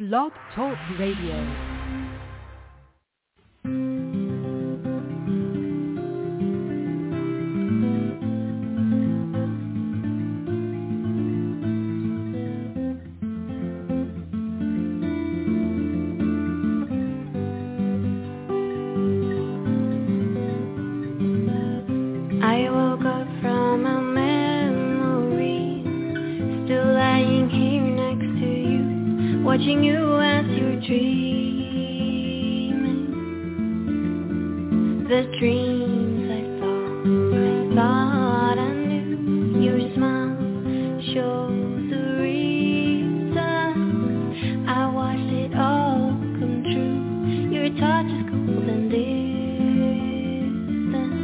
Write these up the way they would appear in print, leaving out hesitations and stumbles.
Blog Talk Radio. Watching you as you're dreaming, the dreams I thought I knew. Your smile shows the reason I watched it all come true. Your touch is cold and distant,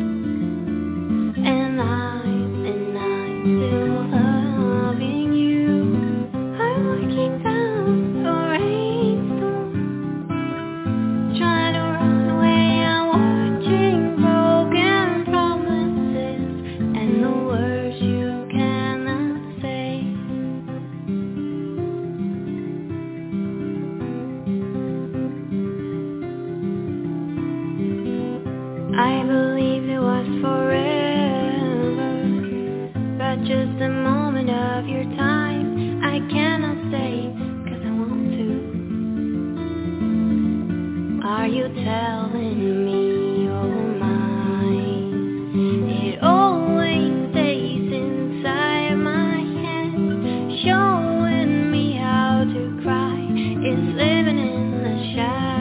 and I'm still loving you. I'm looking down. I believed it was forever, but just a moment of your time. I cannot stay, 'cause I want to. Are you telling me you're mine? It always stays inside my head, showing me how to cry. It's living in the shadow.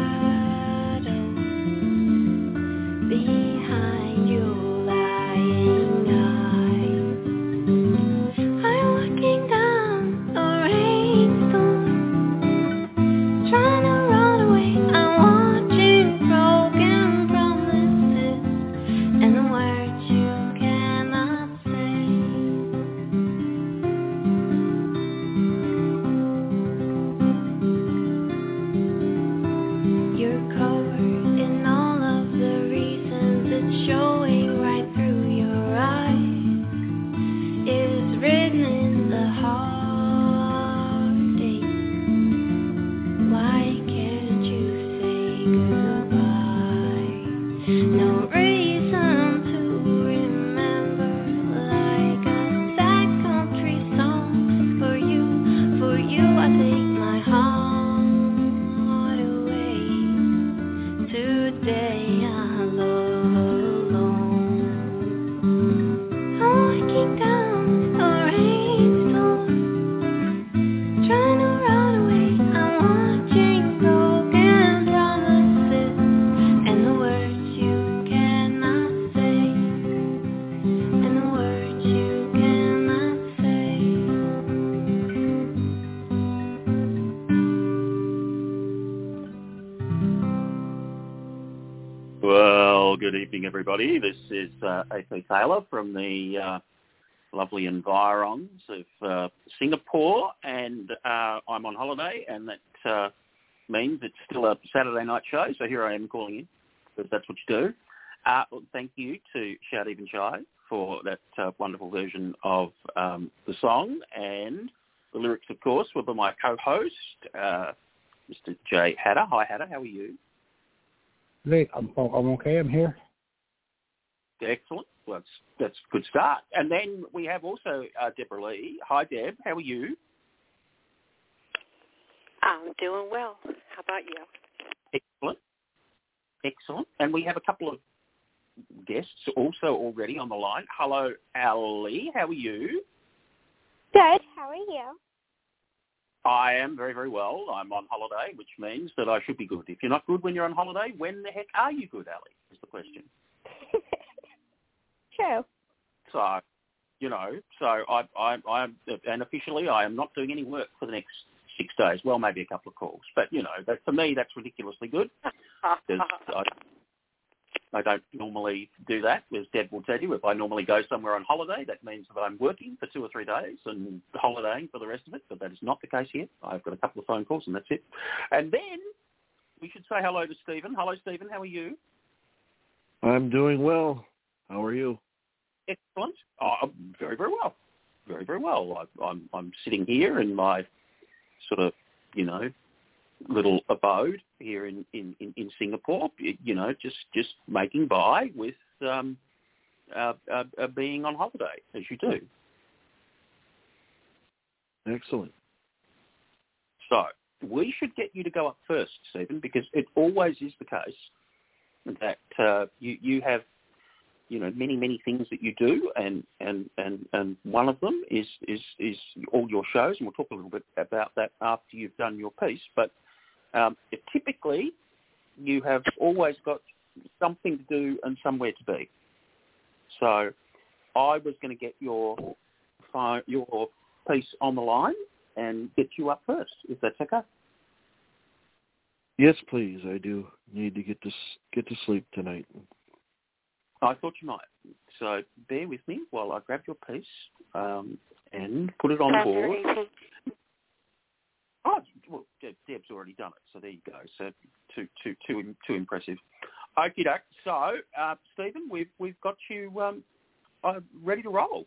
Behind your lying eyes, I'm looking down a rainstorm, trying to run away. I'm watching broken promises and the words you cannot say. You're covered in all of the showing right through your eyes is written in the heartache. Why can't you say goodbye? No reason to remember, like a sad country song. For you I take my heart away. Today I love alone. I'm looking down a rainstorm, trying to run away. I'm watching broken promises and the words you cannot say, and the words you cannot say. Well, good evening, everybody. This is A.P. Taylor from the lovely environs of Singapore, and I'm on holiday, and that means it's still a Saturday night show, so here I am calling in, because that's what you do. Well, thank you to Shout Even Shy for that wonderful version of the song, and the lyrics, of course, were by my co-host, Mr. Jay Hatter. Hi, Hatter, how are you? Great. I'm okay. I'm here. Excellent. Well, that's a good start. And then we have also Deborah Lee. Hi, Deb. How are you? I'm doing well. How about you? Excellent. And we have a couple of guests also already on the line. Hello, Ali. How are you? Good. How are you? I am very, very well. I'm on holiday, which means that I should be good. If you're not good when you're on holiday, when the heck are you good, Ali, is the question. True. So, I'm and officially I am not doing any work for the next 6 days. Well, maybe a couple of calls. But, that, for me, that's ridiculously good. I don't normally do that, as Deb will tell you. If I normally go somewhere on holiday, that means that I'm working for 2 or 3 days and holidaying for the rest of it, but that is not the case here. I've got a couple of phone calls and that's it. And then we should say hello to Stephen. Hello, Stephen. How are you? I'm doing well. How are you? Excellent. Very, very well. Very, very well. I'm sitting here in my sort of little abode here in Singapore, just making by with being on holiday, as you do. Excellent. So we should get you to go up first, Stephen, because it always is the case that you have, many things that you do, and one of them is all your shows, and we'll talk a little bit about that after you've done your piece. But typically, you have always got something to do and somewhere to be. So I was going to get your piece on the line and get you up first, if that's okay. Yes, please. I do need to get to sleep tonight. I thought you might. So bear with me while I grab your piece and put it on board. Oh, well, Deb's already done it, so there you go. So too impressive. Okie doke. So, Stephen, we've got you ready to roll.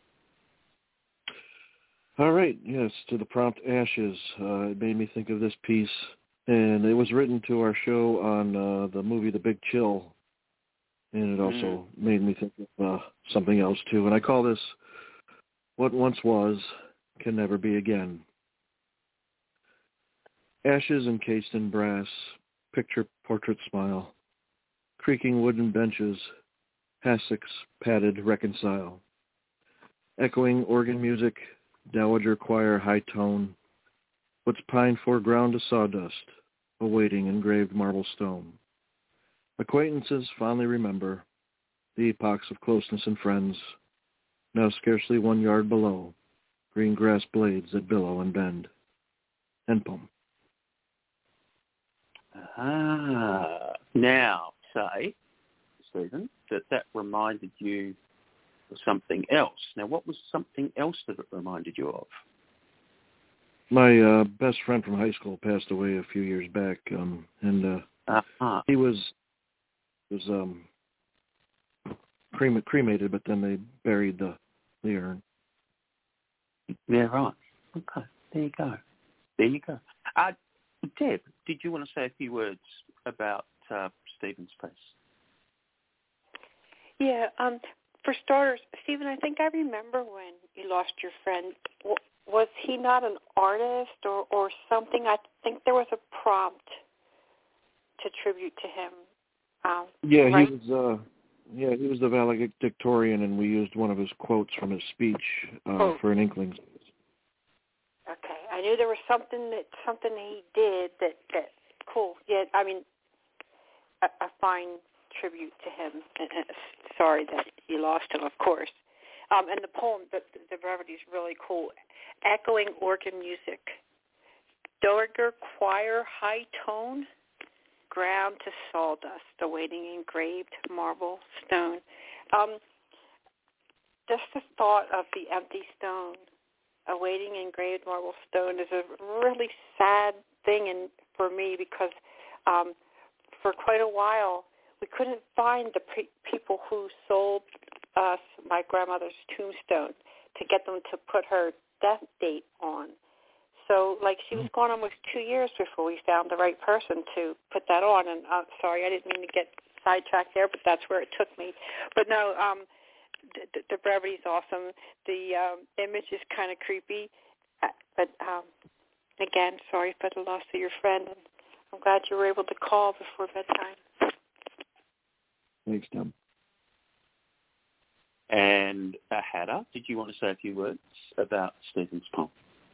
All right. Yes, to the prompt Ashes. It made me think of this piece, and it was written to our show on the movie The Big Chill, and it also made me think of something else too. And I call this "What Once Was Can Never Be Again." Ashes encased in brass, picture portrait smile, creaking wooden benches, hassocks padded reconcile, echoing organ music, dowager choir high tone, what's pine foreground to sawdust, awaiting engraved marble stone. Acquaintances fondly remember the epochs of closeness and friends, now scarcely 1 yard below, green grass blades that billow and bend. End poem. Now, say, Stephen, that reminded you of something else. Now, what was something else that it reminded you of? My best friend from high school passed away a few years back, and he was cremated, but then they buried the urn. Yeah, right. Okay, there you go. Deb, did you want to say a few words about Stephen's piece? Yeah, for starters, Stephen, I think I remember when you lost your friend. Was he not an artist or something? I think there was a prompt to tribute to him. Right? He was the valedictorian, and we used one of his quotes from his speech for an inkling. Okay, I knew there was something he did that cool. Yeah, I mean, a fine tribute to him. Sorry that you lost him, of course. And the poem, the brevity is really cool. Echoing organ music, dowager choir high tone, ground to sawdust, awaiting engraved marble stone. Just the thought of the empty stone, awaiting engraved marble stone, is a really sad thing for me because for quite a while we couldn't find the people who sold us my grandmother's tombstone to get them to put her death date on. So, she was gone almost 2 years before we found the right person to put that on. And I'm sorry, I didn't mean to get sidetracked there, but that's where it took me. But no, the brevity is awesome. The image is kind of creepy. But, again, sorry for the loss of your friend. And I'm glad you were able to call before bedtime. Thanks, Tom. And Hannah, did you want to say a few words about Stephen's poem?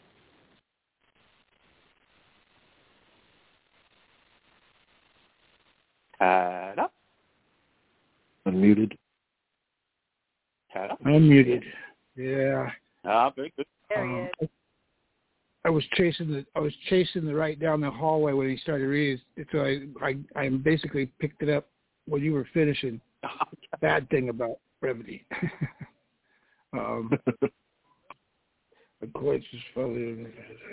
Hannah? Unmuted. Hannah? Unmuted. Yeah. Very good. There he is. I was chasing the right down the hallway when he started reading. So I basically picked it up when you were finishing. Bad thing about brevity. The quotes is funny.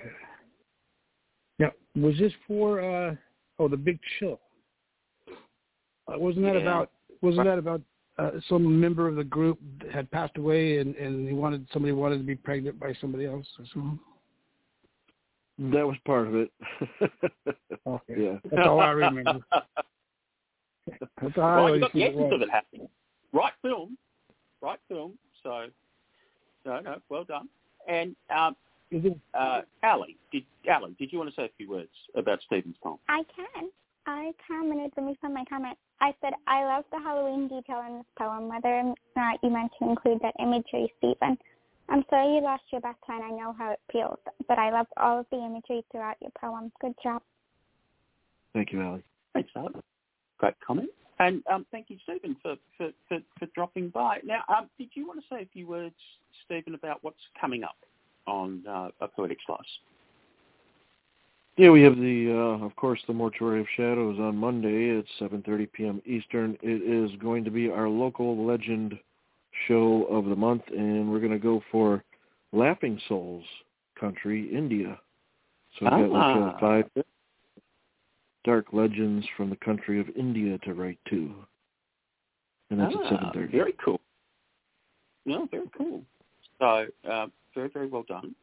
Now, was this for the Big Chill? Wasn't that about some member of the group had passed away and somebody wanted to be pregnant by somebody else or something? That was part of it. Okay. Yeah. That's all I remember. That's all I Well, you always got the see it essence was. of it happening. Right film. So, no, well done. And Is it? Ali, did you want to say a few words about Stephen's poem? I can. I commented, let me find my comment. I said, I love the Halloween detail in this poem, whether or not you meant to include that imagery, Stephen. I'm sorry you lost your best friend. I know how it feels, but I loved all of the imagery throughout your poem. Good job. Thank you, Ali. Thanks, Ali. Great comment. And thank you, Stephen, for dropping by. Now, did you want to say a few words, Stephen, about what's coming up on A Poetic Slice? Yeah, we have of course, the Mortuary of Shadows on Monday at 7:30 p.m. Eastern. It is going to be our local legend show of the month, and we're going to go for Laughing Souls country, India. So we've got 5 dark legends from the country of India to write to. And that's at 7:30. Very cool. No, very cool. So, very, very well done.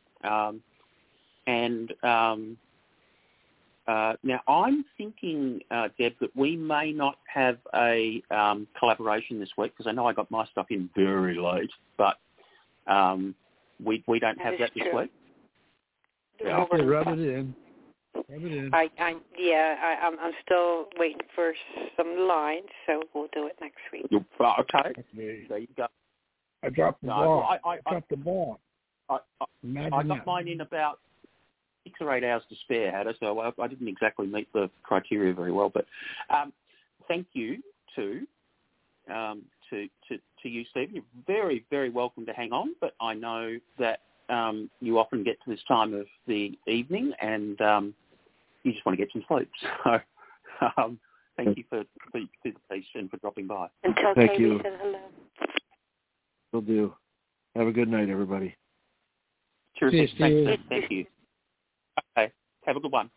Now, I'm thinking, Deb, that we may not have a collaboration this week, because I know I got my stuff in very late, but we don't have that this week. Yeah, rub it in. I'm still waiting for some lines, so we'll do it next week. Okay. There you go. I dropped the ball. I dropped the ball. I got mine in about 6 or 8 hours to spare, Hada, so I didn't exactly meet the criteria very well. But thank you to you, Stephen. You're very, very welcome to hang on, but I know that you often get to this time of the evening and you just want to get some sleep. So thank you for the participation, for dropping by. Until thank Katie you. says hello. Will do. Have a good night, everybody. Cheers. Thank you. Okay. Have a good one.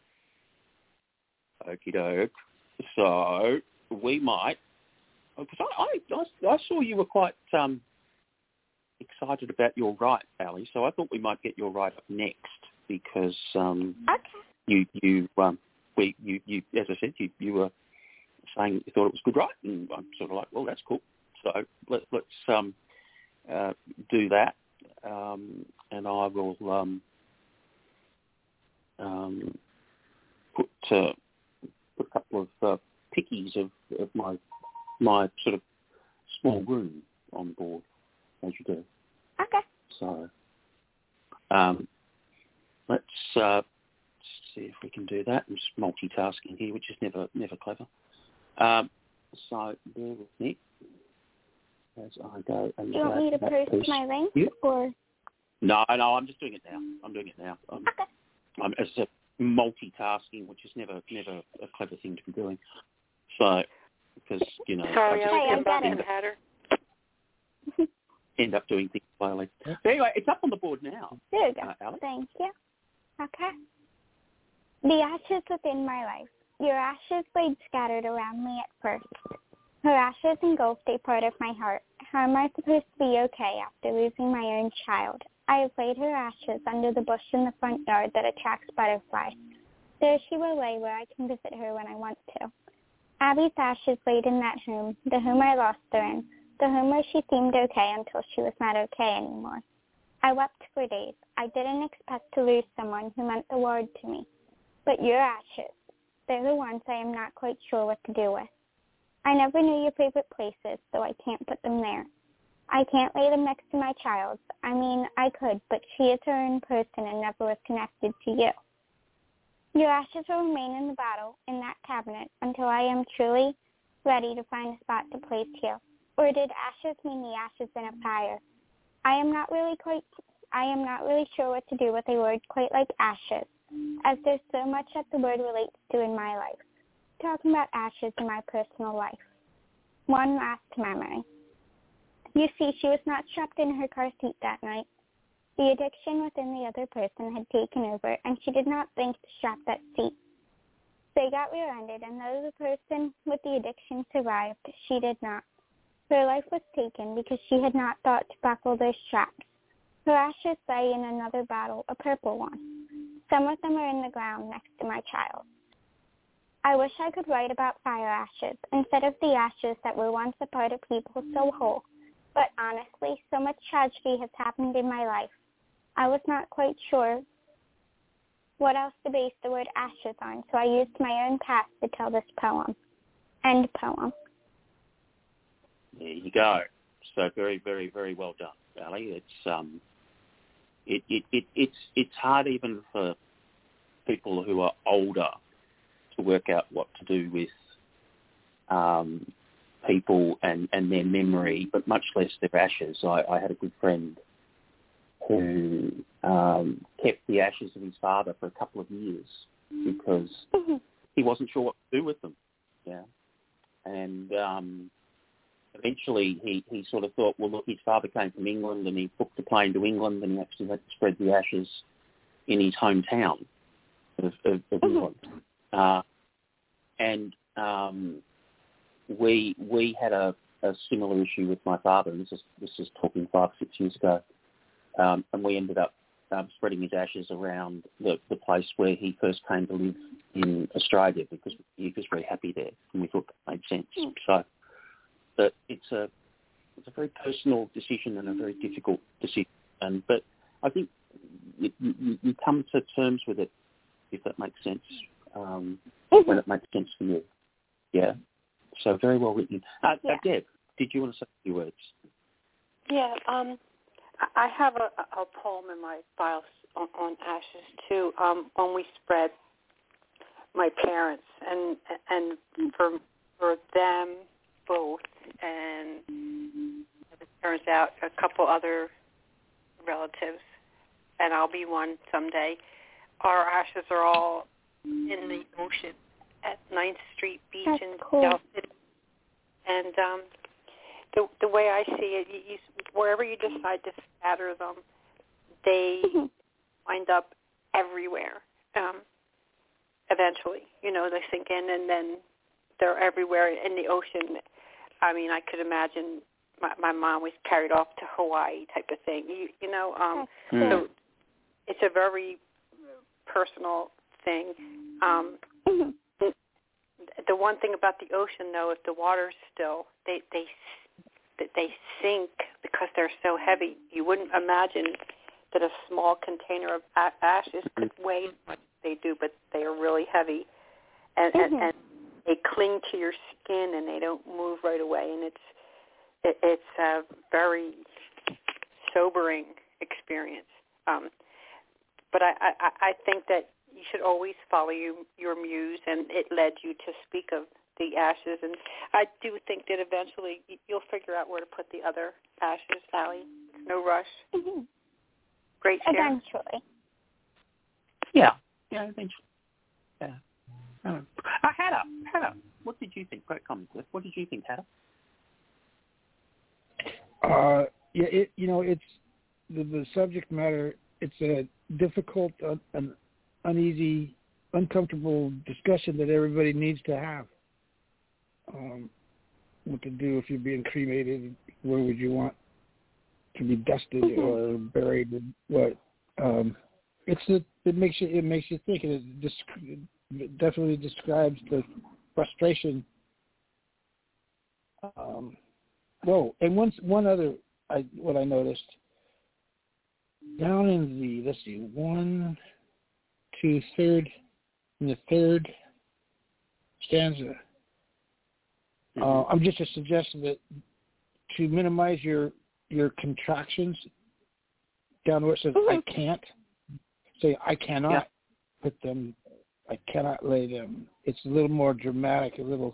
Okie doke. So we might, because I saw you were quite excited about your right, Ali. So I thought we might get your right up next, because you as I said, you were saying that you thought it was good, right? And I'm sort of like, well, that's cool. So let's do that, and I will put a couple of pickies of my sort of small room on board, as you do. Okay. So let's see if we can do that. I'm just multitasking here, which is never clever. So bear with me as I go. And do you want me to post my link? Yeah. Or? No, I'm just doing it now. Okay. I'm as I said, multitasking, which is never a clever thing to be doing. So, because, Sorry, I got it. end up doing things slowly. But anyway, it's up on the board now. There you go. Alex? Thank you. Okay. The ashes within my life. Your ashes laid scattered around me at first. Her ashes engulfed a part of my heart. How am I supposed to be okay after losing my own child? I have laid her ashes under the bush in the front yard that attracts butterflies. There she will lay where I can visit her when I want to. Abby's ashes laid in that home, the home I lost her in, the home where she seemed okay until she was not okay anymore. I wept for days. I didn't expect to lose someone who meant the world to me. But your ashes, they're the ones I am not quite sure what to do with. I never knew your favorite places, so I can't put them there. I can't lay them next to my child's. I mean, I could, but she is her own person and never was connected to you. Your ashes will remain in the bottle, in that cabinet, until I am truly ready to find a spot to place you. Or did ashes mean the ashes in a fire? I am not really sure what to do with a word quite like ashes, as there's so much that the word relates to in my life. Talking about ashes in my personal life. One last memory. You see, she was not strapped in her car seat that night. The addiction within the other person had taken over, and she did not think to strap that seat. They got rear-ended, and though the person with the addiction survived, she did not. Her life was taken because she had not thought to buckle those straps. Her ashes lay in another bottle, a purple one. Some of them are in the ground next to my child. I wish I could write about fire ashes instead of the ashes that were once a part of people so whole. But honestly, so much tragedy has happened in my life. I was not quite sure what else to base the word ashes on, so I used my own past to tell this poem. End poem. There you go. So very, very, very well done, Valerie. It's hard even for people who are older to work out what to do with people and their memory, but much less their ashes. I had a good friend who kept the ashes of his father for a couple of years because he wasn't sure what to do with them. Yeah, and eventually he sort of thought, well, look, his father came from England and he booked a plane to England and he actually had to spread the ashes in his hometown of England. We had a similar issue with my father, and this is talking 5-6 years ago, and we ended up spreading his ashes around the place where he first came to live in Australia because he was very happy there, and we thought that made sense. So, but it's a very personal decision and a very difficult decision, but I think you come to terms with it, if that makes sense, when it makes sense for you. Yeah. So very well written. Deb, did you want to say a few words? Yeah. I have a poem in my files on ashes too. When we spread my parents and for them both, and it turns out a couple other relatives, and I'll be one someday. Our ashes are all in the ocean at 9th Street Beach in South City. And the way I see it, wherever you decide to scatter them, they wind up everywhere. Eventually, they sink in, and then they're everywhere in the ocean. I mean, I could imagine my mom was carried off to Hawaii type of thing. So it's a very personal thing. The one thing about the ocean, though, if the water's still, they sink because they're so heavy. You wouldn't imagine that a small container of ashes could weigh as much as they do, but they are really heavy, and they cling to your skin and they don't move right away. And it's a very sobering experience. But I think that you should always follow your muse, and it led you to speak of the ashes. And I do think that eventually you'll figure out where to put the other ashes, Allie. No rush. Mm-hmm. Great share. Eventually. Yeah, eventually. Yeah. Hannah, what did you think? Great comment, Cliff. What did you think, Hannah? It's the subject matter. It's a difficult, an uneasy, uncomfortable discussion that everybody needs to have. What to do if you're being cremated? Where would you want to be dusted or buried? What? It makes you think. It definitely describes the frustration. And one other, what I noticed down in the third stanza. I'm just suggesting that to minimize your contractions down where it says I can't, say I cannot put them, I cannot lay them. It's a little more dramatic, a little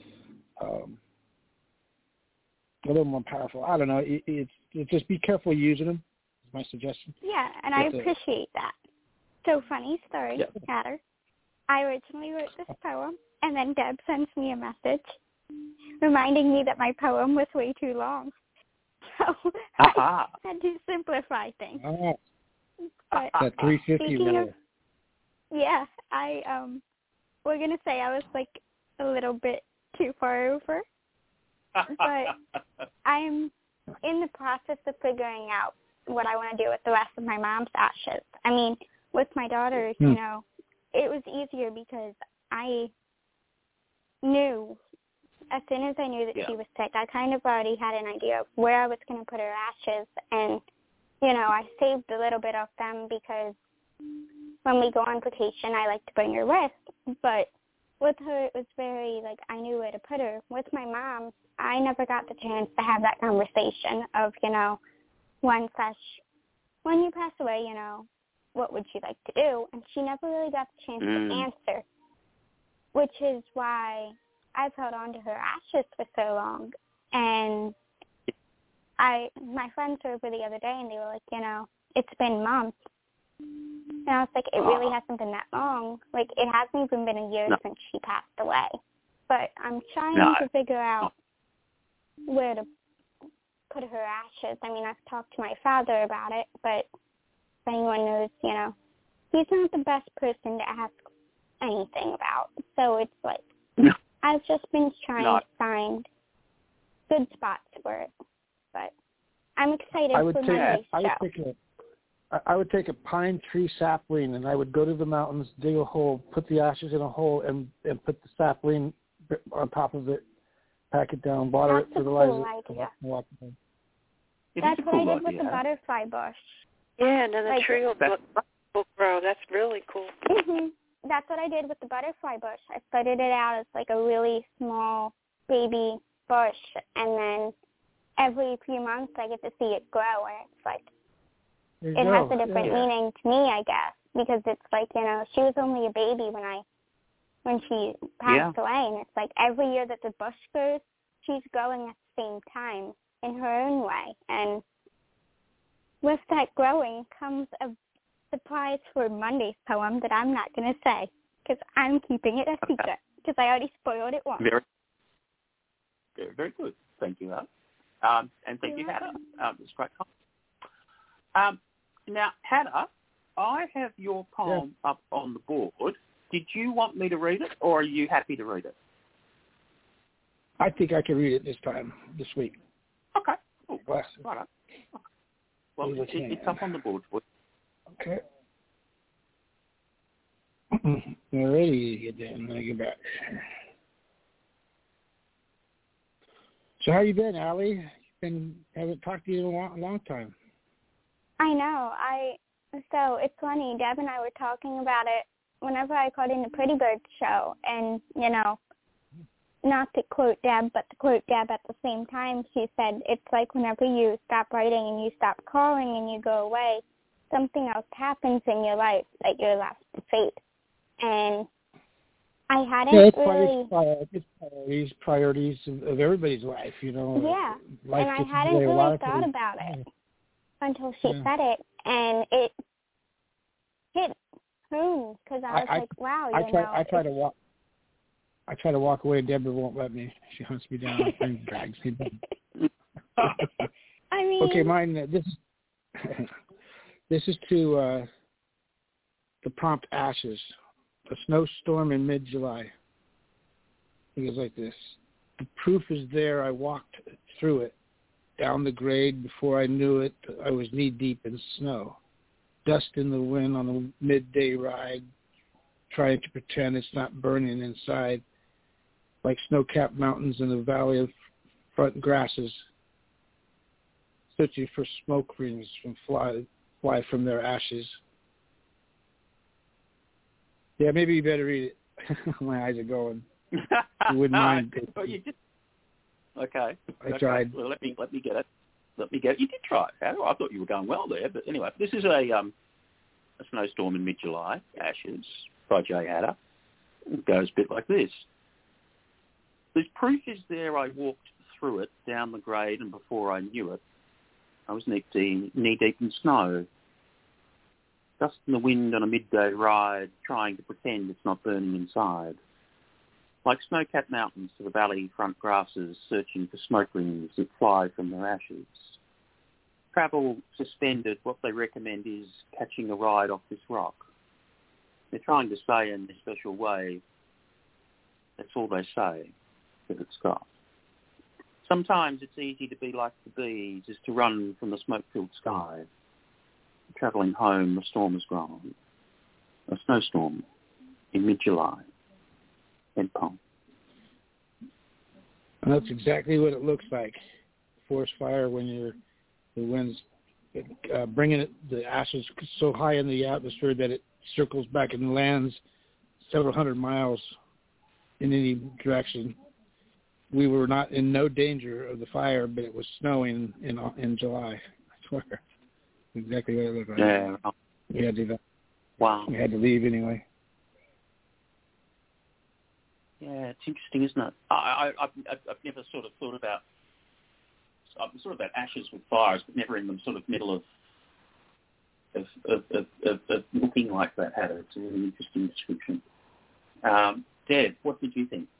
more powerful. I don't know. It's just be careful using them. Is my suggestion. Yeah, and I appreciate that. So funny story, Hatter. I originally wrote this poem, and then Deb sends me a message reminding me that my poem was way too long. So I had to simplify things. But that 350 letter. Yeah, we're gonna say I was like a little bit too far over, but I'm in the process of figuring out what I want to do with the rest of my mom's ashes. I mean, with my daughters, you know, it was easier because I knew, as soon as I knew that she was sick, I kind of already had an idea of where I was going to put her ashes. And, you know, I saved a little bit of them because when we go on vacation, I like to bring her with. But with her, it was very, like, I knew where to put her. With my mom, I never got the chance to have that conversation of, you know, when you pass away, you know, what would you like to do? And she never really got the chance to answer, which is why I've held on to her ashes for so long. And my friends were over the other day, and they were like, you know, it's been months. And I was like, it really hasn't been that long. Like, it hasn't even been a year since she passed away. But I'm trying to figure out where to put her ashes. I mean, I've talked to my father about it, but if anyone knows, you know, he's not the best person to ask anything about. So it's like, I've just been trying to find good spots for it. But I'm excited for Monday's show. I would take a pine tree sapling, and I would go to the mountains, dig a hole, put the ashes in a hole, and put the sapling on top of it, pack it down, water it, fertilize it. Walk it. That's what I did with the butterfly bush. Yeah, and then the tree will grow. That's really cool. Mm-hmm. That's what I did with the butterfly bush. I started it out as like a really small baby bush, and then every few months I get to see it grow, and it's like, it has a different meaning to me, I guess, because it's like, you know, she was only a baby when she passed away, and it's like every year that the bush grows, she's growing at the same time in her own way. And with that growing comes a surprise for Monday's poem that I'm not going to say because I'm keeping it a secret because I already spoiled it once. Very, very good. Thank you, Hannah. And thank you, Hannah. It's great. Now, Hannah, I have your poem up on the board. Did you want me to read it, or are you happy to read it? I think I can read it this week. Okay. Cool. Right. Well, it's up on the board for you. Okay. We're ready to get there and then I get back. So how you been, Allie? Haven't talked to you in a long time. I know. So it's funny. Deb and I were talking about it whenever I called in the Pretty Bird show, and, you know, not to quote Deb, but to quote Deb at the same time, she said, it's like whenever you stop writing and you stop calling and you go away, something else happens in your life that you're left to fate. And I hadn't it's priorities of everybody's life, you know. Yeah, and I hadn't really thought about it until she said it, and it hit home because I was like, wow, I try to walk away. Deborah won't let me. She hunts me down and drags me down. I mean, okay, mine. This is to the prompt ashes. A snowstorm in mid-July. It goes like this. The proof is there. I walked through it. Down the grade, before I knew it, I was knee-deep in snow. Dust in the wind on a midday ride, trying to pretend it's not burning inside, like snow-capped mountains in the valley of front grasses, searching for smoke rings from fly from their ashes. Yeah, maybe you better read it. My eyes are going. You wouldn't mind. Okay. I tried. Well, let me get it. You did try it. I thought you were going well there, but anyway, this is a snowstorm in mid-July. Ashes by Jay Hatter. It goes a bit like this. The proof is there. I walked through it down the grade, and before I knew it, I was knee-deep in snow. Dust in the wind on a midday ride, trying to pretend it's not burning inside. Like snow-capped mountains to the valley front grasses, searching for smoke rings that fly from their ashes. Travel suspended, what they recommend is catching a ride off this rock. They're trying to say in a special way, that's all they say, that it's got. Sometimes it's easy to be like the bees, is to run from the smoke-filled sky. Travelling home, the storm has grown. a snowstorm in mid-July. Ed Pong. And that's exactly what it looks like. Forest fire when the wind's bringing the ashes so high in the atmosphere that it circles back and lands several hundred miles in any direction. We were not in no danger of the fire, but it was snowing in July. I swear. Exactly what it looked like. Yeah. We had to do that. Wow. We had to leave anyway. Yeah, it's interesting, isn't it? I've never sort of thought about ashes with fires, but never in the sort of middle of looking like that. Had it's a really interesting description. Deb, what did you think?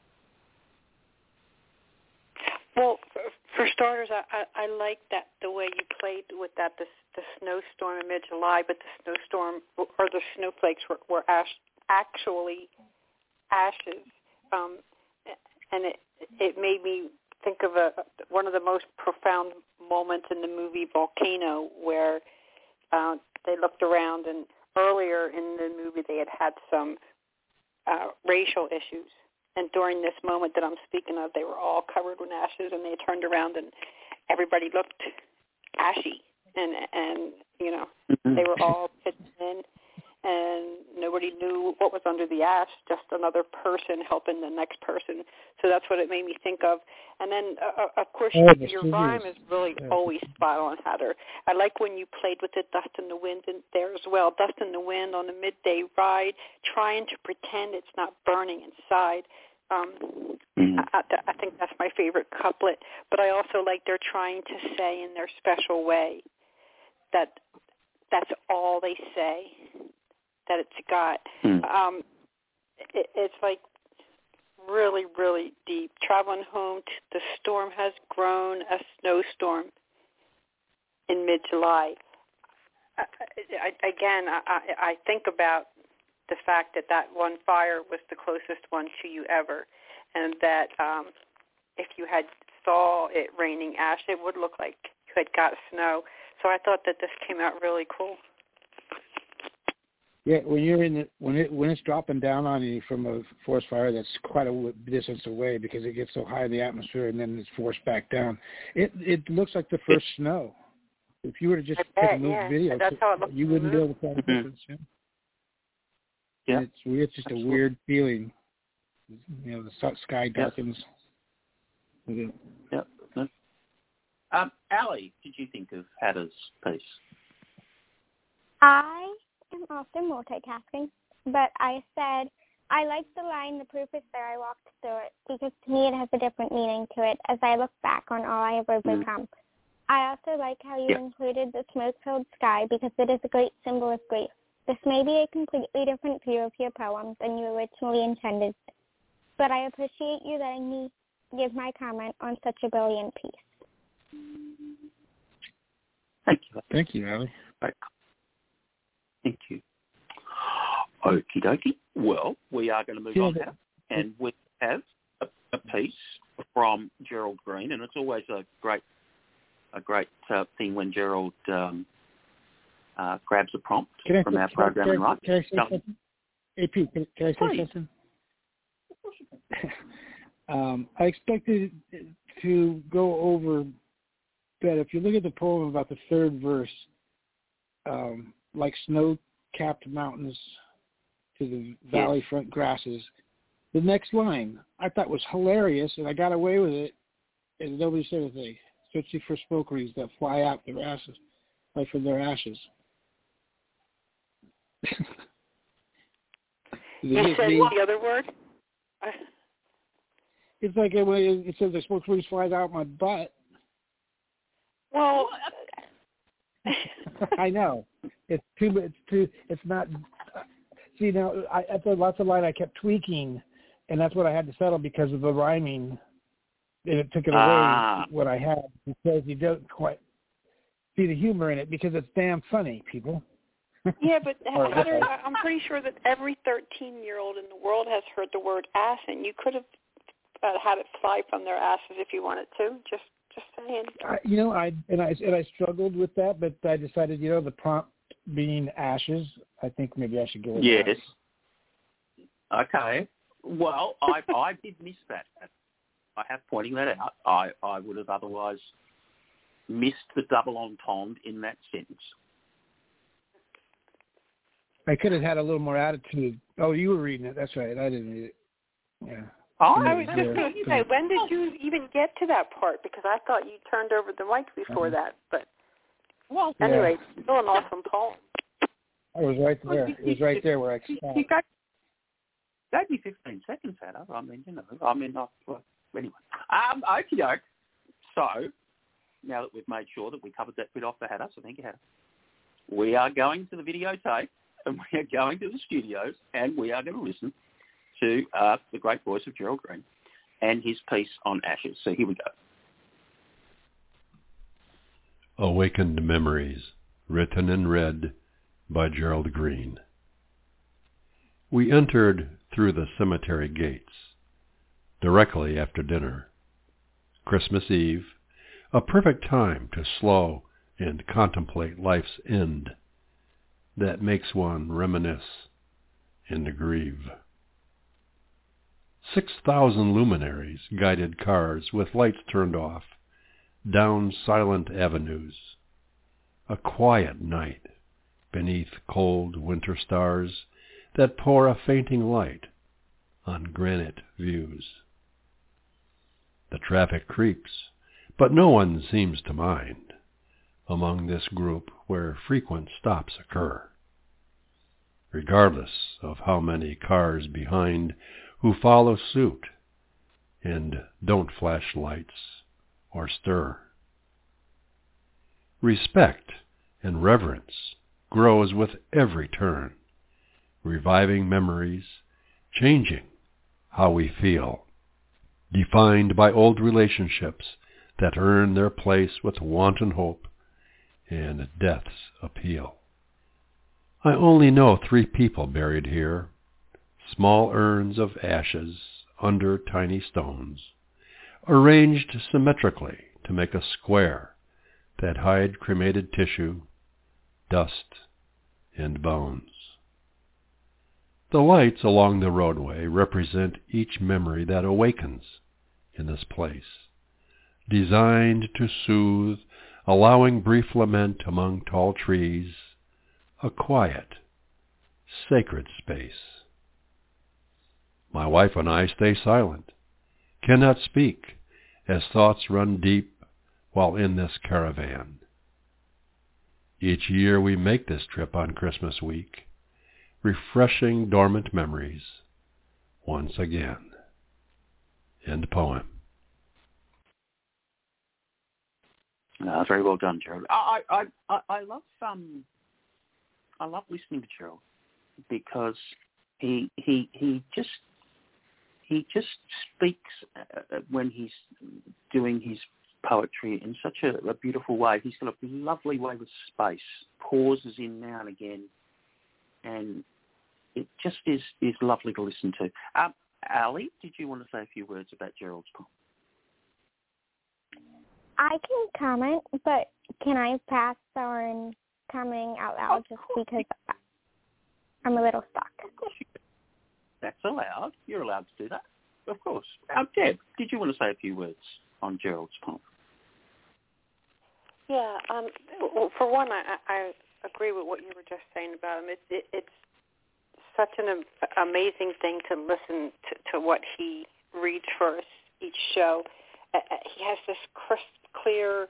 Well, for starters, I like that the way you played with that the snowstorm in mid-July, but the snowstorm or the snowflakes were actually ashes. And it made me think of one of the most profound moments in the movie Volcano, where they looked around, and earlier in the movie they had some racial issues. And during this moment that I'm speaking of, they were all covered with ashes, and they turned around and everybody looked ashy, and you know, they were all pitched in. And nobody knew what was under the ash, just another person helping the next person. So that's what it made me think of. And then, of course, your rhyme is really always spot on, Heather. I like when you played with the dust and the wind in there as well. Dust and the wind on the midday ride, trying to pretend it's not burning inside. I think that's my favorite couplet. But I also like they're trying to say in their special way that that's all they say. That it's got, it's like really, really deep. Traveling home, the storm has grown a snowstorm in mid-July. I think about the fact that one fire was the closest one to you ever, and that if you had saw it raining ash, it would look like you had got snow. So I thought that this came out really cool. Yeah, when you're when it's dropping down on you from a forest fire that's quite a distance away because it gets so high in the atmosphere and then it's forced back down, it looks like the first snow. If you were to just take a movie video, you wouldn't be able to tell the difference. Yeah. It's weird. It's just a weird feeling. You know, the sky darkens. Yep. Ali, did you think of Hatta's piece? I am often multitasking, but I said I like the line, "The proof is there, I walked through it," because to me it has a different meaning to it as I look back on all I have overcome. I also like how you included the smoke-filled sky because it is a great symbol of grief. This may be a completely different view of your poem than you originally intended, but I appreciate you letting me give my comment on such a brilliant piece. Thank you. Thank you, Ali. Right. Thank you. Okie dokie. Well, we are going to move on now, and we have a piece from Gerald Green, and it's always a great thing when Gerald grabs a prompt from our program and writes. Can I say something? Hey, Pete, can I say something? I expected it to go over that. If you look at the poem about the third verse, like snow-capped mountains to the valley front grasses, the next line I thought was hilarious, and I got away with it, and nobody said a thing. Especially for smoke rings that fly out their ashes, like from their ashes. You said the other word? It's like it says the smoke rings flies out my butt. Well, I know. It's not. See, now, at the lots of line I kept tweaking, and that's what I had to settle because of the rhyming. And it took it away what I had because you don't quite see the humor in it because it's damn funny, people. Yeah, but Heather, I'm pretty sure that every 13-year-old in the world has heard the word ass, and you could have had it fly from their asses if you wanted to. Just saying. I struggled with that, but I decided, the prompt being ashes, I think maybe I should go with Yes. that. Okay. Well, I did miss that. I have pointing that out. I would have otherwise missed the double entendre in that sentence. I could have had a little more attitude. Oh, you were reading it. That's right. I didn't read it. Yeah. I was just going to say, when did you even get to that part? Because I thought you turned over the mic before that. But, well, anyway, still an awesome poem. I was right there. It was right there where I stopped. Gave me 15 seconds, Adam. I mean, anyway. Okey-doke. So, now that we've made sure that we covered that bit off the Hatter, so thank you, Hatter, we are going to the videotape, and we are going to the studios, and we are going to listen to the great voice of Gerald Green and his piece on Ashes. So here we go. Awakened Memories, written and read by Gerald Green. We entered through the cemetery gates directly after dinner. Christmas Eve, a perfect time to slow and contemplate life's end that makes one reminisce and grieve. 6,000 luminaries guided cars with lights turned off down silent avenues. A quiet night beneath cold winter stars that pour a fainting light on granite views. The traffic creaks, but no one seems to mind among this group where frequent stops occur, regardless of how many cars behind who follow suit and don't flash lights or stir. Respect and reverence grows with every turn, reviving memories, changing how we feel, defined by old relationships that earn their place with wanton hope and death's appeal. I only know 3 people buried here, small urns of ashes under tiny stones, arranged symmetrically to make a square that hide cremated tissue, dust, and bones. The lights along the roadway represent each memory that awakens in this place, designed to soothe, allowing brief lament among tall trees, a quiet, sacred space. My wife and I stay silent, cannot speak, as thoughts run deep while in this caravan. Each year we make this trip on Christmas week, refreshing dormant memories once again. End poem. Very well done, Gerald. I love listening to Gerald because he just speaks when he's doing his poetry in such a beautiful way. He's got a lovely way with space, pauses in now and again, and it just is lovely to listen to. Ali, did you want to say a few words about Gerald's poem? I can comment, but can I pass on commenting out loud just because I'm a little stuck? Of course you can. That's allowed. You're allowed to do that. Of course. Deb, did you want to say a few words on Gerald's poem? Yeah. Well, for one, I agree with what you were just saying about him. It's such an amazing thing to listen to what he reads for us each show. He has this crisp, clear,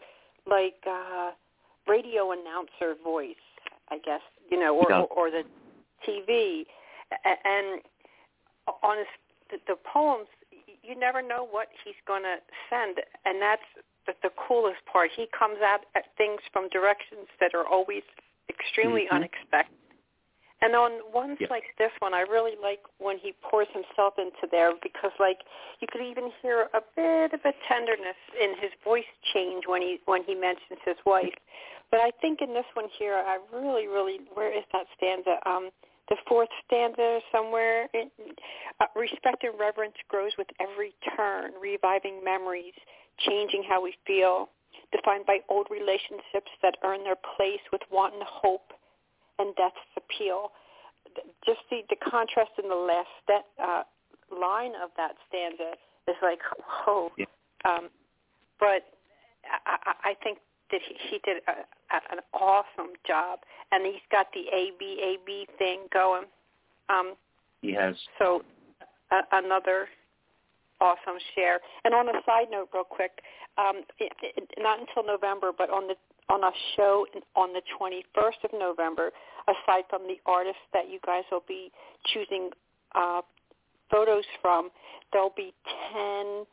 radio announcer voice, I guess, or the TV. And on the poems, you never know what he's going to send, and that's the coolest part. He comes out at things from directions that are always extremely unexpected. And on ones like this one, I really like when he pours himself into there because, you could even hear a bit of a tenderness in his voice change when he mentions his wife. But I think in this one here, I really, where is that stanza? The 4th stanza somewhere. Respect and reverence grows with every turn, reviving memories, changing how we feel, defined by old relationships that earn their place with wanton hope and Death's Appeal. Just the contrast in the last line of that stanza is like, oh. Yeah. But I think that he did an awesome job, and he's got the ABAB thing going. He has. So another awesome share. And on a side note, real quick, not until November, but on a show on the 21st of November, aside from the artists that you guys will be choosing photos from, there'll be 10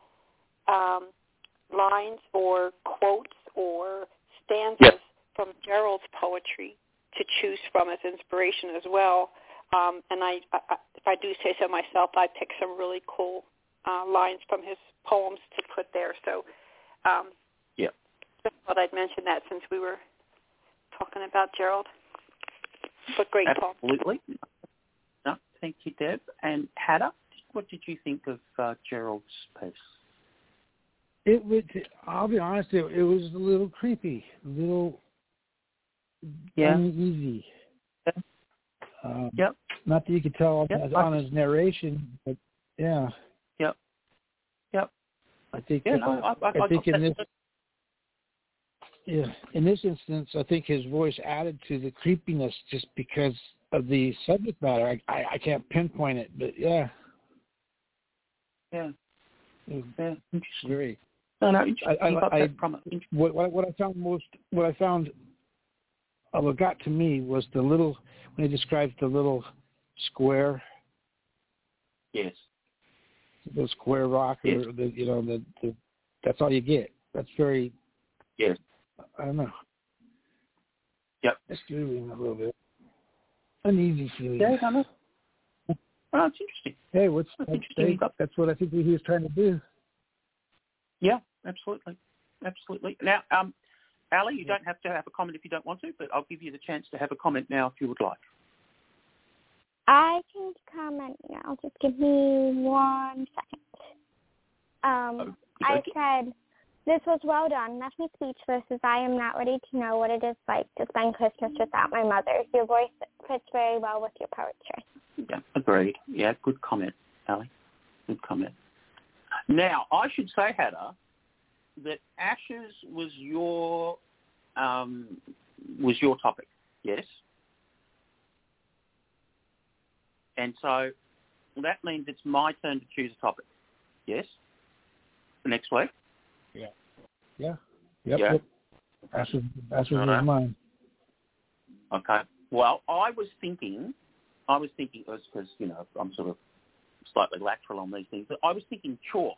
lines or quotes or stanzas from Gerald's poetry to choose from as inspiration as well. And if I do say so myself, I picked some really cool lines from his poems to put there. So just thought I'd mention that since we were talking about Gerald. But great poem. Absolutely. No, thank you, Deb. And Hannah, what did you think of Gerald's piece? I'll be honest, it was a little creepy, a little uneasy. Not that you could tell on his narration, but yeah. Yep. I think in this instance, I think his voice added to the creepiness just because of the subject matter. I can't pinpoint it, but yeah. Yeah. Interesting. Great. No, interesting. What got to me was the little, when he describes the little square. Yes. The square rock, or that's all you get. That's very. Yes. I don't know. Yep. Disturbing a little bit. Uneasy feeling. Yeah, I know. Oh, it's interesting. Hey, that's what I think he was trying to do. Yeah, absolutely. Now, Ali, you don't have to have a comment if you don't want to, but I'll give you the chance to have a comment now if you would like. I can comment now. Just give me 1 second. I said, this was well done. Left me speechless as I am not ready to know what it is like to spend Christmas without my mother. Your voice fits very well with your poetry. Yeah, agreed. Yeah, good comment, Ali. Good comment. Now, I should say, Hannah, that Ashes was your topic, yes? And so that means it's my turn to choose a topic, yes? For next week? Yeah. Yep. Ashes is mine. Okay. Well, I was thinking, because, I'm sort of slightly lateral on these things, but I was thinking chalk.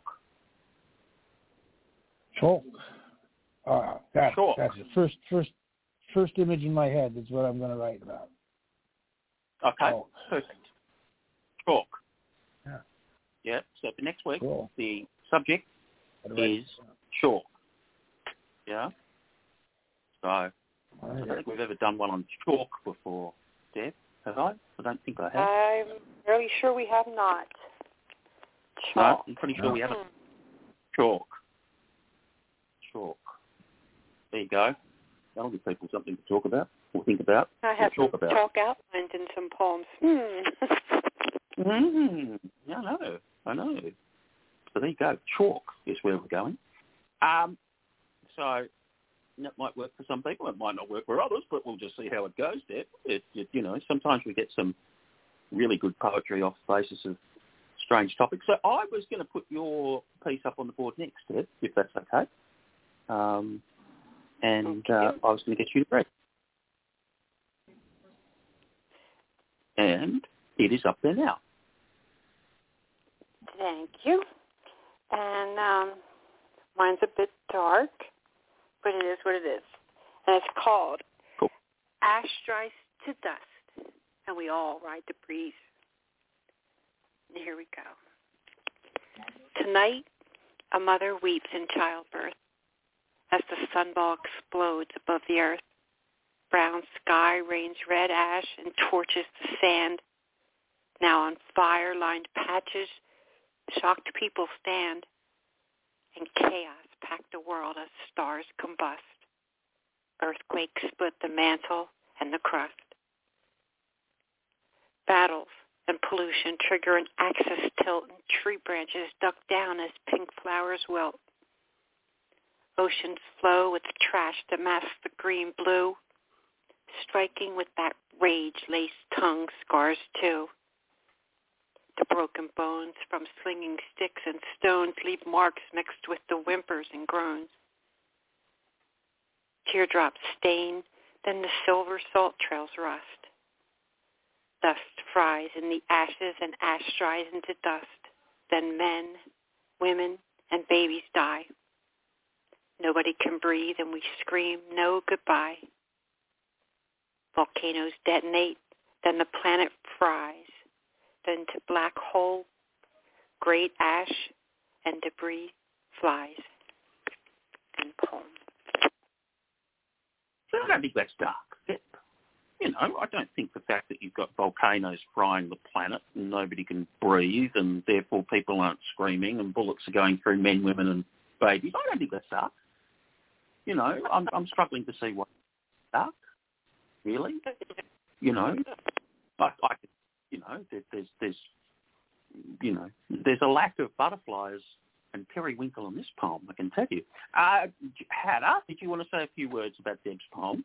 Chalk. Chalk. That's the first image in my head is what I'm going to write about. Okay, chalk. Perfect. Chalk. Yeah. Yeah, so for next week, cool. The subject is chalk. Yeah? So, I don't think we've ever done one on chalk before, Deb, have I? I don't think I have. I'm really sure we have not. Chalk. No, I'm pretty sure we haven't. Chalk. There you go. That'll give people something to talk about or think about. I have talk some about. chalk outlined in some poems. Yeah, I know. So there you go. Chalk is where we're going. So that might work for some people. It might not work for others, but we'll just see how it goes, Deb. Sometimes we get some really good poetry off the basis of strange topics. So I was going to put your piece up on the board next, Deb, if that's okay. I was going to get you to read. And it is up there now. Thank you. And mine's a bit dark, but it is what it is. And it's called Ash Dries to Dust, and we all ride the breeze. And here we go. Tonight, a mother weeps in childbirth as the sunball explodes above the earth. Brown sky rains red ash and torches the sand. Now on fire-lined patches, shocked people stand, and chaos pack the world as stars combust. Earthquakes split the mantle and the crust. Battles and pollution trigger an axis tilt, and tree branches duck down as pink flowers wilt. Oceans flow with trash that masks the green blue, striking with that rage-laced tongue scars too. The broken bones from slinging sticks and stones leave marks mixed with the whimpers and groans. Teardrops stain, then the silver salt trails rust. Dust fries in the ashes and ash dries into dust. Then men, women, and babies die. Nobody can breathe and we scream no goodbye. Volcanoes detonate, then the planet fries. Then to black hole, great ash, and debris flies. And poem. So I don't think that's dark. I don't think the fact that you've got volcanoes frying the planet and nobody can breathe and therefore people aren't screaming and bullets are going through men, women and babies, I don't think that's dark. I'm struggling to see what's dark, really. There's a lack of butterflies and periwinkle in this poem, I can tell you. Hannah, did you want to say a few words about Deb's poem?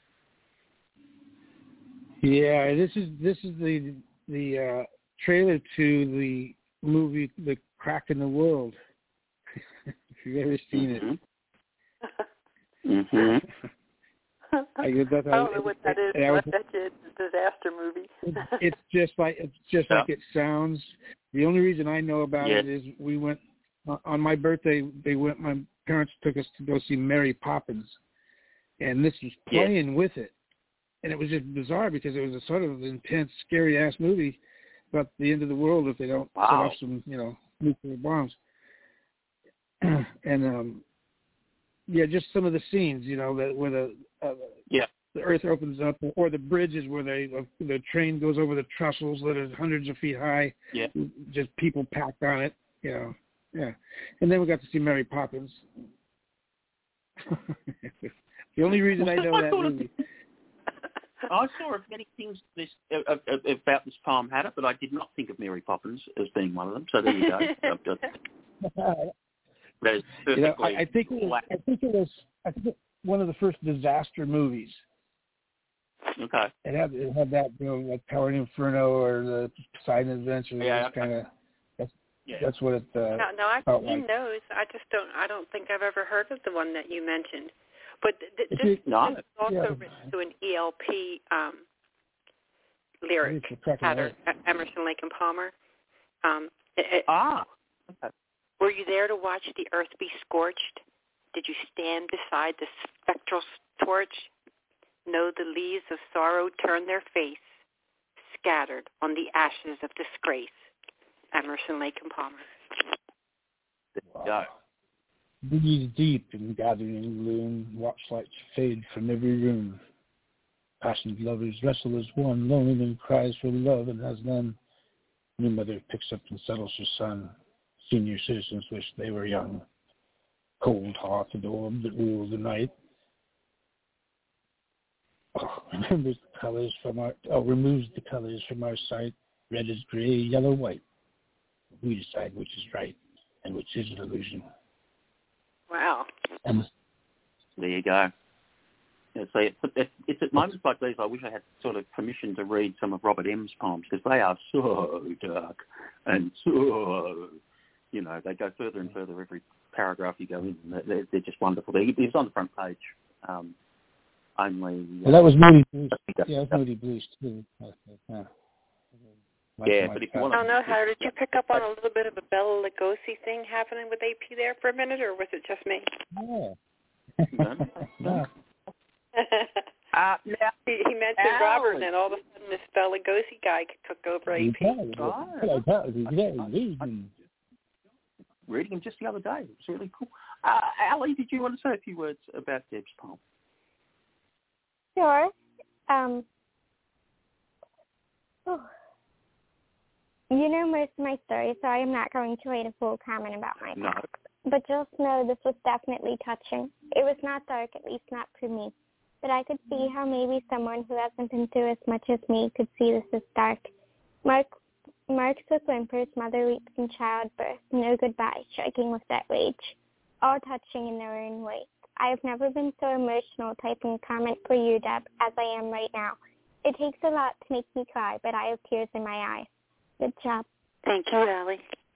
Yeah, this is the trailer to the movie The Crack in the World. If you've ever seen it. Mm-hmm. I don't know what that is. That's a disaster movie. It's just like it sounds. The only reason I know about it is we went on my birthday. My parents took us to go see Mary Poppins, and this was playing with it, and it was just bizarre because it was a sort of intense, scary-ass movie about the end of the world if they don't set off some, nuclear bombs. And just some of the scenes, where the earth opens up, or the bridges where the train goes over the trestles that are hundreds of feet high. Yeah. Just people packed on it, Yeah. And then we got to see Mary Poppins. The only reason I know that movie. I saw many things about this poem had it, but I did not think of Mary Poppins as being one of them. So there you go. I think it was one of the first disaster movies. Okay. It had that, like Towering Inferno or the Poseidon Adventure. Yeah. That's what it. No, I've seen like. those. I don't think I've ever heard of the one that you mentioned. But this is also written to an ELP lyric out of Emerson, Lake and Palmer. Okay. Were you there to watch the earth be scorched? Did you stand beside the spectral torch? Know the leaves of sorrow turn their face, scattered on the ashes of disgrace. Emerson, Lake and Palmer. Wow. Breathe deep in gathering gloom, watchlights fade from every room. Passionate lovers wrestle as one, loneliness cries for love and has none. New mother picks up and settles her son. Senior citizens wish they were young. Cold heart the orb that rules the night. Removes the colors from our sight. Red is gray, yellow, white. We decide which is right and which is an illusion. Wow. There you go. It's at moments like these I wish I had sort of permission to read some of Robert M's poems because they are so dark and so, they go further and further every paragraph you go in. They're just wonderful. It's on the front page. Well, that was Moody Blues. Yeah, that was Moody Blues too. But if you want I don't know, Howard, did you pick up on a little bit of a Bela Lugosi thing happening with AP there for a minute, or was it just me? No. He mentioned Robert, and then all of a sudden this Bela Lugosi guy took over AP. Reading him just the other day. It was really cool. Ali, did you want to say a few words about Deb's poem? Sure. You know most of my story, so I am not going to write a full comment about my past. But just know this was definitely touching. It was not dark, at least not for me. But I could see how maybe someone who hasn't been through as much as me could see this as dark. Marks with whimpers, mother weeps in childbirth, no goodbye, striking with that rage, all touching in their own way. I have never been so emotional typing a comment for you, Deb, as I am right now. It takes a lot to make me cry, but I have tears in my eyes. Good job. Thank you, Allie.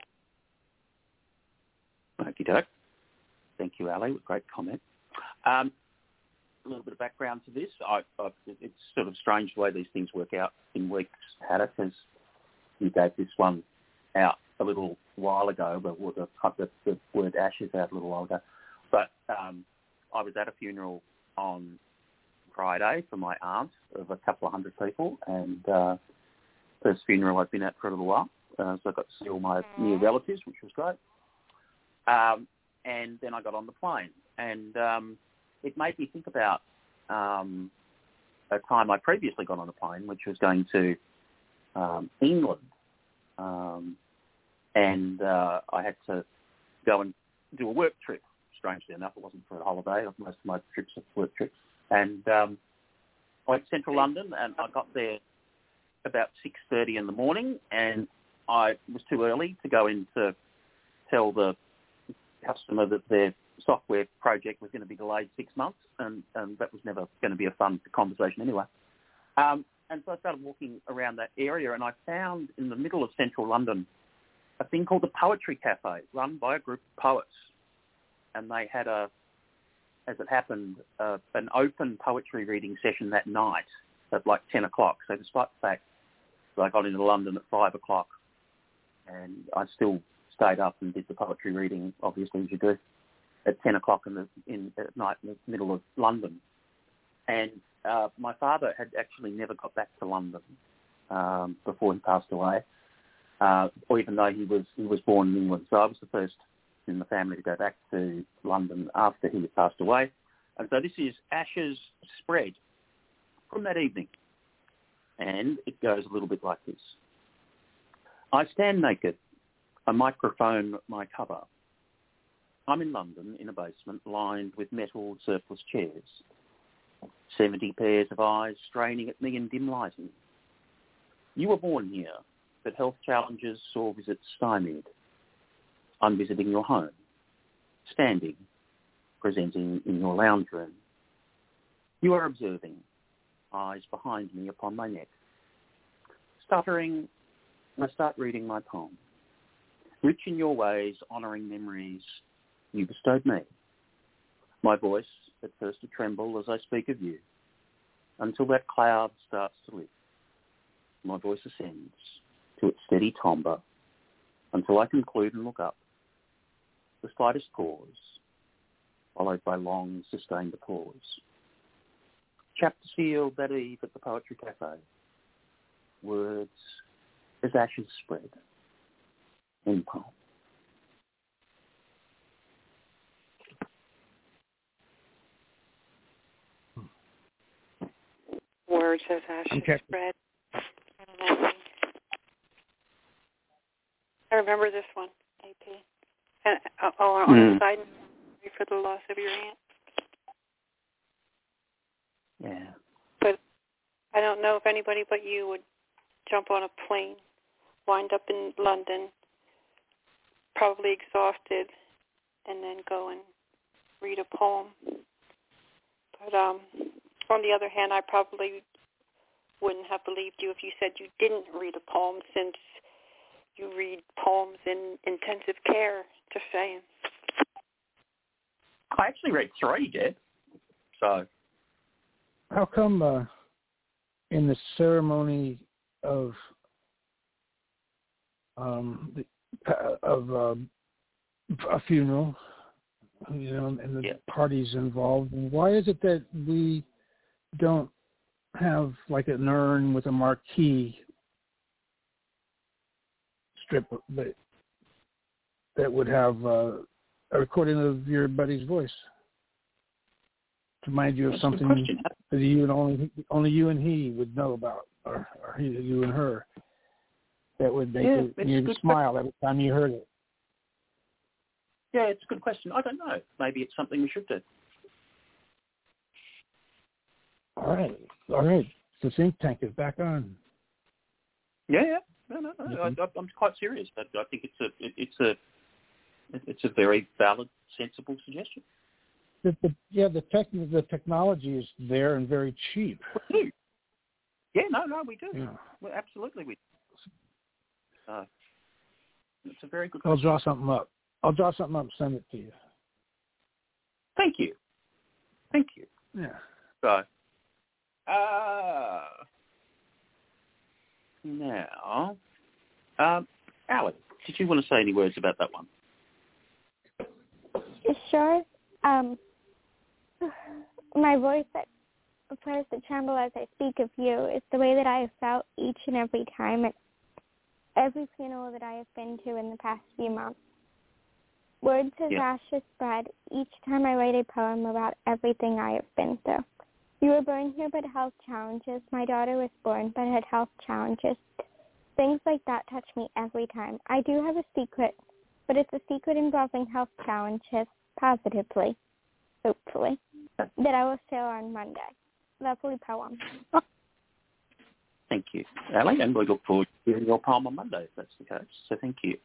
Okey-doke. Thank you, Ali. Great comment. A little bit of background to this. It's sort of strange the way these things work out in weeks, Hannah, because you gave this one out a little while ago, but the word ashes out a little while ago. But I was at a funeral on Friday for my aunt of a couple of hundred people, and first funeral I've been at for a little while. So I got to see all my near relatives, which was great. And then I got on the plane, and it made me think about a time I previously got on a plane, which was going to England, and I had to go and do a work trip. Strangely enough, it wasn't for a holiday. Most of my trips are work trips. And I went to central London, and I got there about 6:30 in the morning, and I was too early to go in to tell the customer that their software project was going to be delayed 6 months, and that was never going to be a fun conversation anyway. And so I started walking around that area, and I found in the middle of central London a thing called the Poetry Cafe, run by a group of poets. And they had as it happened, an open poetry reading session that night at like 10 o'clock. So despite the fact that I got into London at 5 o'clock, and I still stayed up and did the poetry reading, obviously, as you do, at 10 o'clock at night in the middle of London. And my father had actually never got back to London before he passed away, or even though he was born in England. So I was the first in the family to go back to London after he had passed away. And so this is Ashes Spread from that evening. And it goes a little bit like this. I stand naked, a microphone my cover. I'm in London in a basement lined with metal surplus chairs. 70 pairs of eyes straining at me in dim lighting. You were born here, but health challenges saw visits stymied. I'm visiting your home, standing, presenting in your lounge room. You are observing, eyes behind me upon my neck. Stuttering, I start reading my poem. Rich in your ways, honouring memories you bestowed me. My voice at first a tremble as I speak of you, until that cloud starts to lift. My voice ascends to its steady timbre, until I conclude and look up. The slightest pause, followed by long, sustained applause. Chapter sealed that eve at the Poetry Cafe. Words as ashes spread. End poem. Words as ashes spread. I remember this one, AP. And, on the side, for the loss of your aunt. Yeah. But I don't know if anybody but you would jump on a plane, wind up in London, probably exhausted, and then go and read a poem. But on the other hand, I probably wouldn't have believed you if you said you didn't read a poem, since you read poems in intensive care. Just saying. I actually read 3, Deb. So. How come in the ceremony of a funeral, and the parties involved, why is it that we don't have like an urn with a marquee strip that would have a recording of your buddy's voice to remind you of something that you and only you and he would know about, or you and her, that would make you smile every time you heard it? Yeah, it's a good question. I don't know. Maybe it's something we should do. All right. The think tank is back on. Yeah. No. I'm quite serious. I think it's a very valid, sensible suggestion. The technology is there and very cheap. We do. Yeah, we do. Yeah. Well, absolutely, we do. It's a very good I'll question. draw something up. And send it to you. Thank you. Yeah. So, now, Alex, did you want to say any words about that one? Sure. My voice prepares to tremble as I speak of you. It's the way that I have felt each and every time at every funeral that I have been to in the past few months. Words as ashes spread each time I write a poem about everything I have been through. You were born here but health challenges. My daughter was born but had health challenges. Things like that touch me every time. I do have a secret, but it's a secret involving health challenges, positively, hopefully, that I will share on Monday. Lovely poem. Thank you, Ali, and we look forward to hearing your poem on Monday if that's the case. So thank you.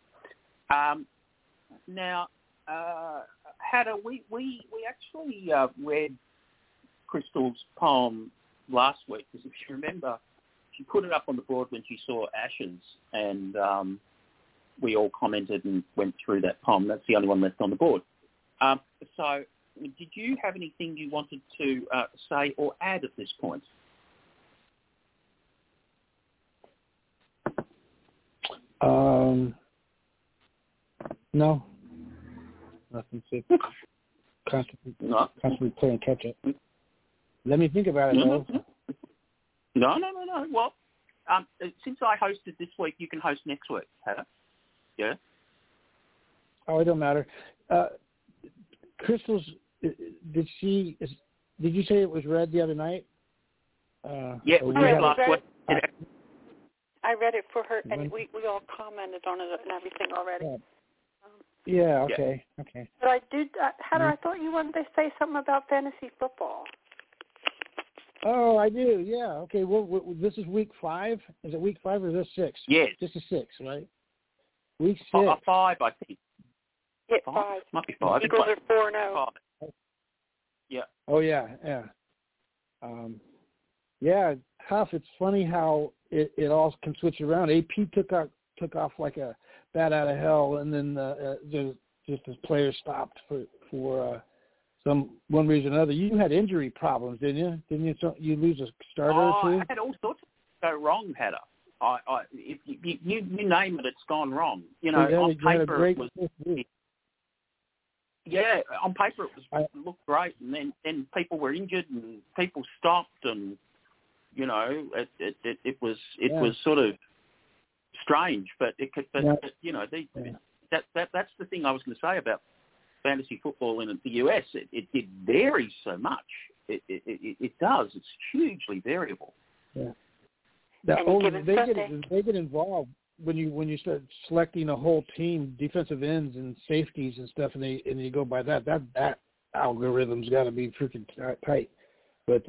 Now, Hatter, we actually read Crystal's poem last week because if you remember, she put it up on the board when she saw Ashes, and we all commented and went through that poem. That's the only one left on the board. So did you have anything you wanted to say or add at this point? No. Nothing to constantly playing catch up. Let me think about it, though. No. Well, since I hosted this week, you can host next week, Heather. Yeah? Oh, it don't matter. Crystal's, did you say it was read the other night? Yeah, it was read last week. I read it for her, and we all commented on it and everything already. Yeah, okay. But I did, Heather, I thought you wanted to say something about fantasy football. Oh, I do, yeah. Okay, well, this is week 5? Is it week 5 or is this 6? Yes. This is 6, right? Week 6. 5, I think. Yeah, 5. Might be 5. Eagles are 4-0. Yeah. Oh, yeah. Yeah, Huff, it's funny how it all can switch around. AP took off like a bat out of hell, and then just the players stopped for one reason or another. You had injury problems, didn't you? Didn't you? You lose a starter or two? I had all sorts of go wrong, Hatter. If you name it, it's gone wrong. You know, on paper it was. Yeah, on paper it looked great, and then people were injured and people stopped, and you know, it was sort of strange, but you know, that's the thing I was going to say about fantasy football in the US. It varies so much. It does. It's hugely variable. Yeah. They get involved when you start selecting a whole team, defensive ends and safeties and stuff, and you go by that algorithm's got to be freaking tight. But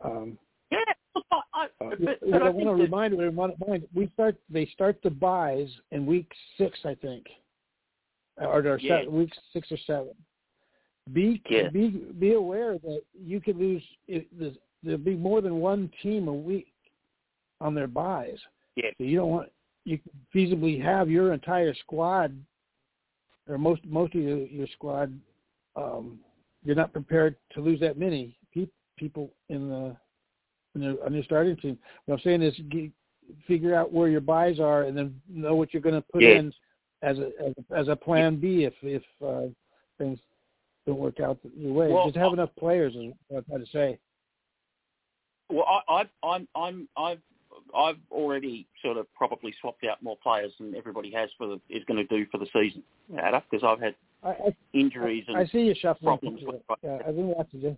I want to remind everyone, they start the buys in week 6, I think, or week 6 or 7. Be aware that you could lose. There'll be more than one team a week on their buys. Yeah. So you can feasibly have your entire squad, or most of your squad. You're not prepared to lose that many people on your starting team. What I'm saying is figure out where your buys are, and then know what you're going to put in as a plan B if things don't work out your way. Well, just have enough players, is what I'm trying to say. Well, I've already sort of probably swapped out more players than everybody is going to do for the season, because I've had injuries and I see you shuffling. problems. I've been watching you.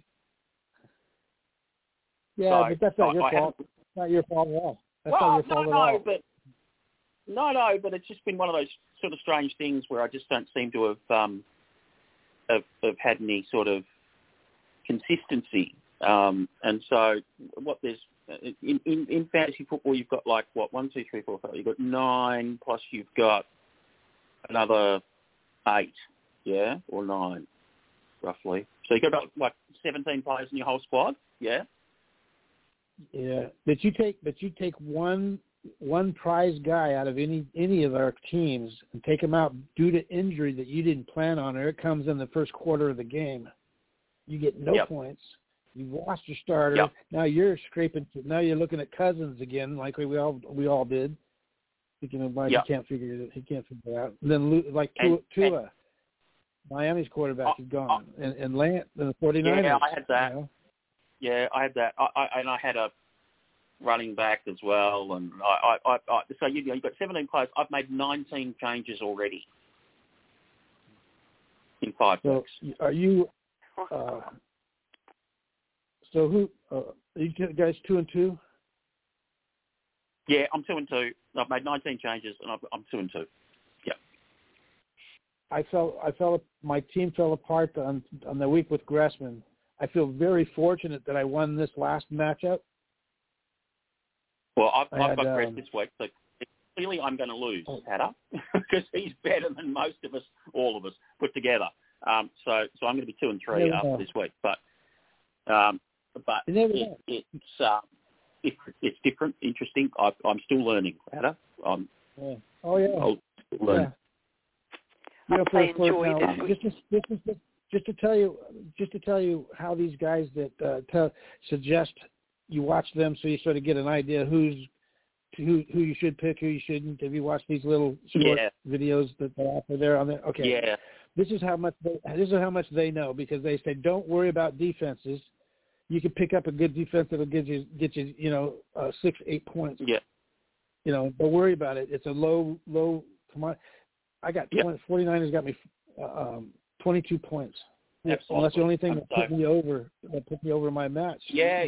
Yeah, but that's not your fault. It's not your fault at all. That's not your fault at all. But it's just been one of those sort of strange things where I just don't seem to have had any sort of consistency. And so in fantasy football, you've got like what 1, 2, 3, 4, 5. You've got 9 plus you've got another 8, yeah, or 9, roughly. So you've got about like 17 players in your whole squad, yeah. Yeah, but you take one prize guy out of any of our teams and take him out due to injury that you didn't plan on, or it comes in the first quarter of the game. You get no points. You've lost your starter. Yep. Now you're scraping. Now you're looking at Cousins again, like we all did. Speaking of Mike, he can't figure it out. And then like Tua, Miami's quarterback is gone, and Lance and the 49ers. Yeah, I had that. You know? Yeah, I had that. I had a running back as well, and so you've got 17 players. I've made 19 changes already in 5 weeks. Are you? So who? Are you guys 2-2? Yeah, I'm 2-2. I've made 19 changes, and I'm 2-2. Yeah. I felt my team fell apart on the week with Gressman. I feel very fortunate that I won this last matchup. Well, I've got Gress this week, so clearly I'm going to lose, Hatter, because he's better than most of us, all of us, put together. So I'm going to be 2-3 after this week. But it's different, interesting. I'm still learning, Hatter. Oh yeah. I'll learn. Yeah. This just to tell you how these guys that suggest you watch them, so you sort of get an idea who you should pick, who you shouldn't. Have you watched these little short videos that they're out there on there? Okay. Yeah. This is how much they know, because they say don't worry about defenses. You can pick up a good defense that'll get you 6-8 points. Yeah. Don't worry about it. It's a low. Come on, I got 49ers got me 22 points. Absolutely. Well, that's the only thing that put me over my match. Yeah.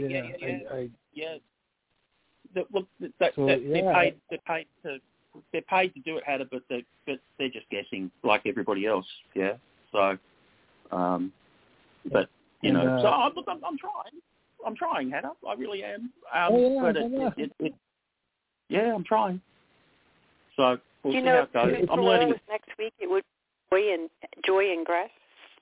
They're paid to do it, Hatter, but they're just guessing like everybody else. Yeah. So, but so I'm trying. I'm trying, Hatter. I really am. But I'm trying. So we'll see how it goes. I'm learning. Next week it would be Joy and Gress.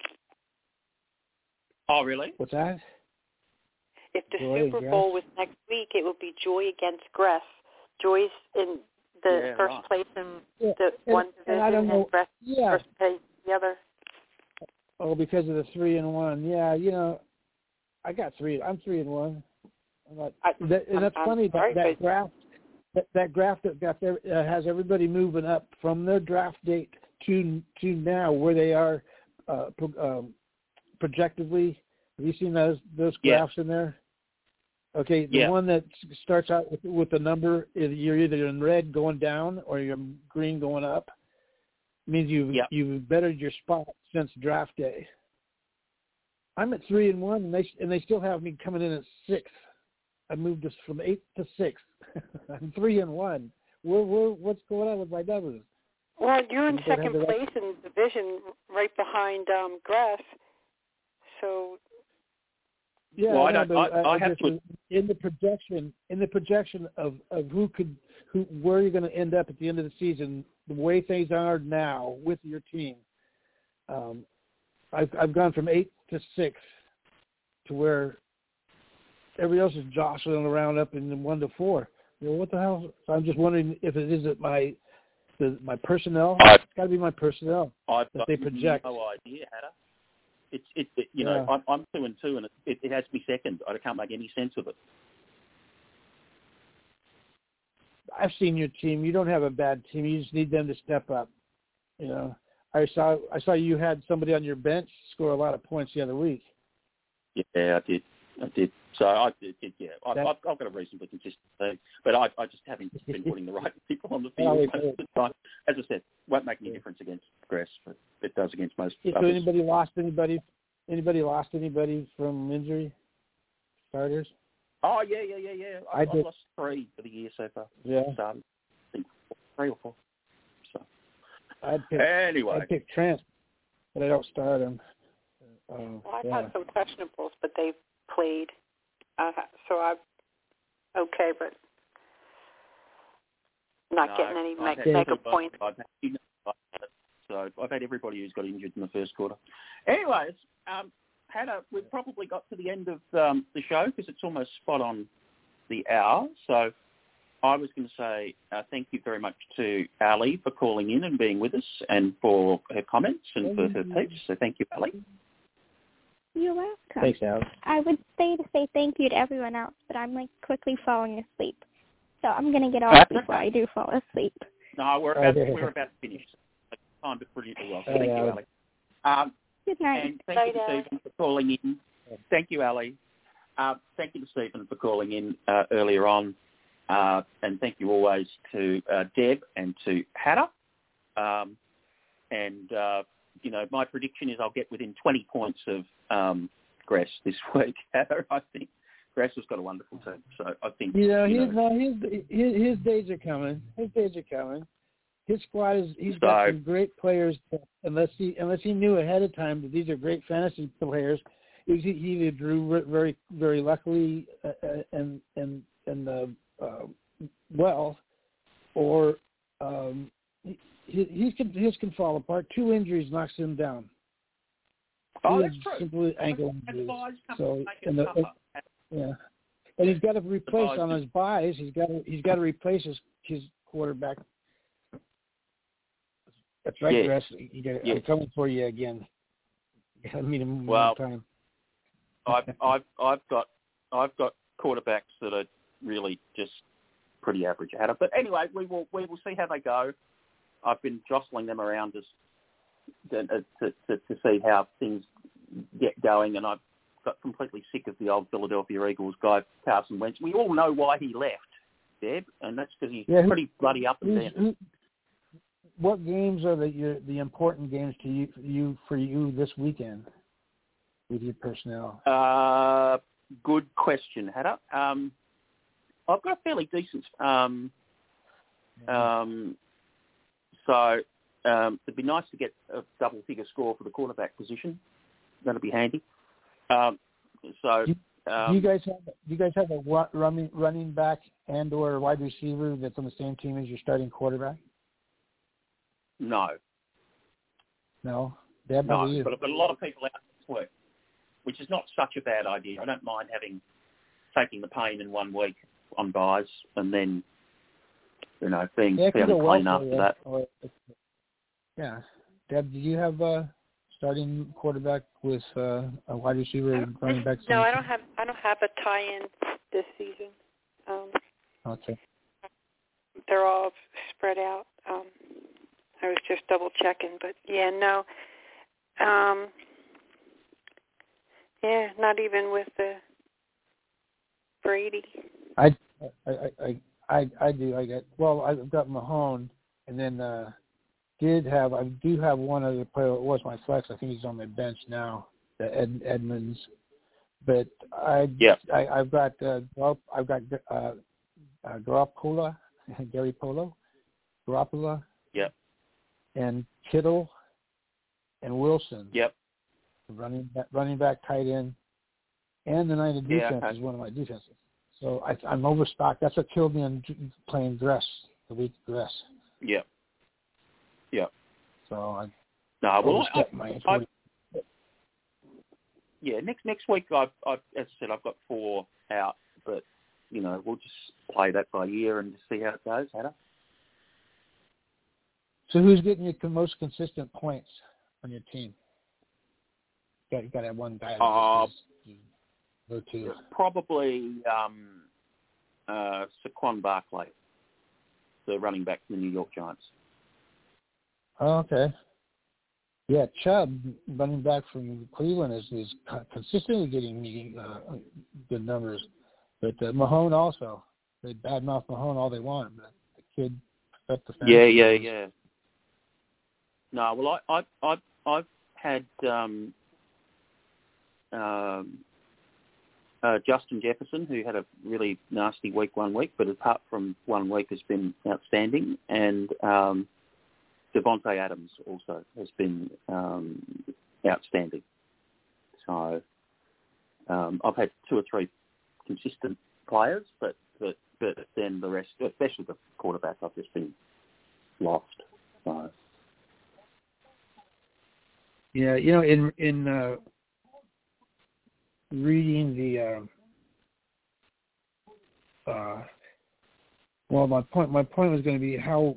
Oh, really? What's that? If the Super Bowl was next week, it would be Joy against Gress. Joy's in the first place in the one division, and Gress first place the other. Oh, because of the 3-1. Yeah, I got 3. I'm 3-1. That's funny. That graph. That graph that got there has everybody moving up from their draft date to now where they are projectively. Have you seen those graphs in there? Okay, the one that starts out with the number, you're either in red going down or you're green going up. It means you've bettered your spot since draft day. I'm at 3-1, and they still have me coming in at 6th. I moved us from 8th to 6th. I'm 3-1. What's going on with my numbers? Well, you're in second place in the division, right behind Gress. So. Yeah, well, I have to. In the projection of where you're going to end up at the end of the season, the way things are now with your team, I've gone from 8th to 6th to where everybody else is jostling around up in 1 to 4. What the hell? So I'm just wondering if it isn't my personnel. It's got to be my personnel that they project. No idea, Hatter. I'm 2-2, and it has to be second. I can't make any sense of it. I've seen your team. You don't have a bad team. You just need them to step up. I saw you had somebody on your bench score a lot of points the other week. Yeah, I did. So I did. Yeah, I've got a reasonably consistent team, but I just haven't been putting the right people on the field most of the time. As I said, won't make any difference against Gress, but it does against most. So others. Anybody lost anybody from injury? Starters? Oh yeah. I've lost 3 for the year so far. Yeah. I think 3 or 4. So I'd pick Trent, but I don't start him. I've had some questionables, but they've played. So okay, but not getting any mega points. So I've had everybody who's got injured in the first quarter. Anyways, Hannah, we've probably got to the end of the show because it's almost spot on the hour. So I was going to say thank you very much to Ali for calling in and being with us and for her comments and for her tips. So thank you, Ali. You're welcome. Thanks, Al. I would say thank you to everyone else, but I'm quickly falling asleep. So I'm going to get off before I do fall asleep. No, we're about to finish. It's timed it brilliantly well. So thank you, Ali. Good night. And thank you to Stephen for calling in. Thank you, Ali. Thank you to Stephen for calling in earlier on. And thank you always to Deb and to Hannah. My prediction is I'll get within 20 points of Gress this week. I think Gress has got a wonderful team. So I think... his days are coming. His squad he's got some great players. Unless he knew ahead of time that these are great fantasy players, he either drew very very luckily or his can fall apart. 2 injuries knocks him down. Oh, that's true. Simply ankle injuries. And he's got to replace on his buys. He's got to replace his quarterback. That's right, Gress. I'm coming for you again. I mean him one time. I've got quarterbacks that are really just pretty average at it. But anyway, we will see how they go. I've been jostling them around to see how things get going, and I've got completely sick of the old Philadelphia Eagles guy, Carson Wentz. We all know why he left, Deb, and that's because he's pretty bloody up and down. What games are the important games for you this weekend with your personnel? Good question, Hannah. I've got a fairly decent. So it'd be nice to get a double-figure score for the quarterback position. That'll be handy. Do you guys have a running back and or wide receiver that's on the same team as your starting quarterback? No. No? But I've got a lot of people out this week, which is not such a bad idea. I don't mind taking the pain in 1 week on buys and then, being fairly clean after that. Yeah. Deb, do you have a starting quarterback with a wide receiver and running back? No, I don't have a tie-in this season. Okay. They're all spread out. I was just double checking, but no. Not even with the Brady. I do. I've got Mahone, and then I do have one other player. It was my flex. I think he's on my bench now, Edmonds. But I've got Garoppolo. Yep. And Kittle and Wilson. Yep. Running back, tight end, and the night of defense is one of my defenses. So I'm overstocked. That's what killed me on playing Gress, the week Gress. Yep. Yep. So next week as I said, I've got 4 out, but we'll just play that by ear and see how it goes, Hannah. So who's getting you the most consistent points on your team? You got to have one guy. Go to probably Saquon Barkley, the running back from the New York Giants. Oh, okay. Yeah, Chubb, running back from Cleveland, is consistently getting good numbers. But Mahone also. They badmouth Mahone all they want, but the kid got the family. Yeah. No, well, I've had Justin Jefferson, who had a really nasty week 1 week, but apart from 1 week has been outstanding, and Devontae Adams also has been outstanding. So I've had 2 or 3 consistent players, but but then the rest, especially the quarterbacks, I've just been lost. So. Yeah, you know, in reading the well, my point was going to be how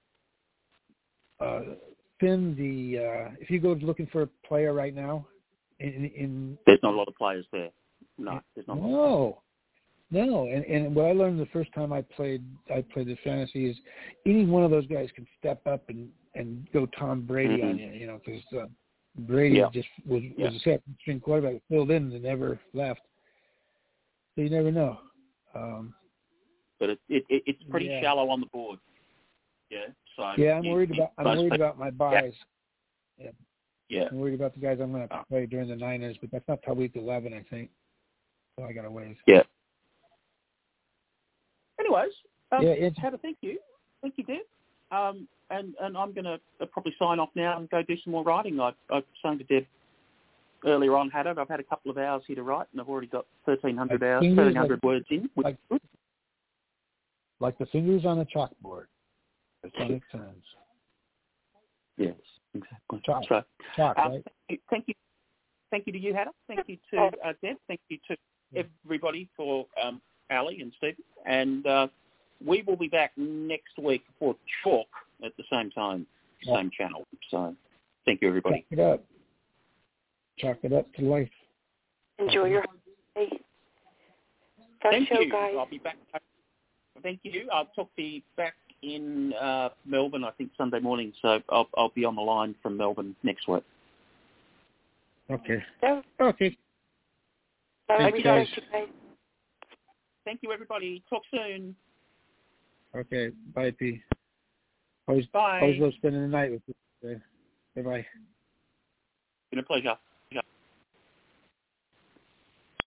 thin the if you go looking for a player right now in there's not a lot of players there. No, there's not. No, and what I learned the first time I played the fantasy is any one of those guys can step up and go Tom Brady on you, you know, because Brady just was a second string quarterback, filled in and never left. So you never know. But it's pretty shallow on the board. Yeah. So I'm worried about my buys. Yeah. I'm worried about the guys I'm going to play during the Niners, but that's not till week 11, I think. So I got a ways. Yeah. Anyways, it's Hatter, thank you, Deb. And I'm going to probably sign off now and go do some more writing. I was saying to Deb earlier on, Hatter, I've had a couple of hours here to write, and I've already got 1,300 words in. Like the fingers on a chalkboard. That's what it sounds. Yes, exactly. Chalk, right? Thank you to you, Hatter. Thank you to Deb. Thank you to everybody for Ali and Stephen. And we will be back next week for Chalk at the same time, same channel. So thank you, everybody. Chalk it up to life. Enjoy your day. Thank you. Guys. I'll be back. Thank you. I'll be back in Melbourne, I think, Sunday morning. So I'll be on the line from Melbourne next week. Okay. Okay. Thanks, guys. Thank you, everybody. Talk soon. Okay. Bye, P. Bye. Always love spending the night with you. Bye-bye. Been a pleasure.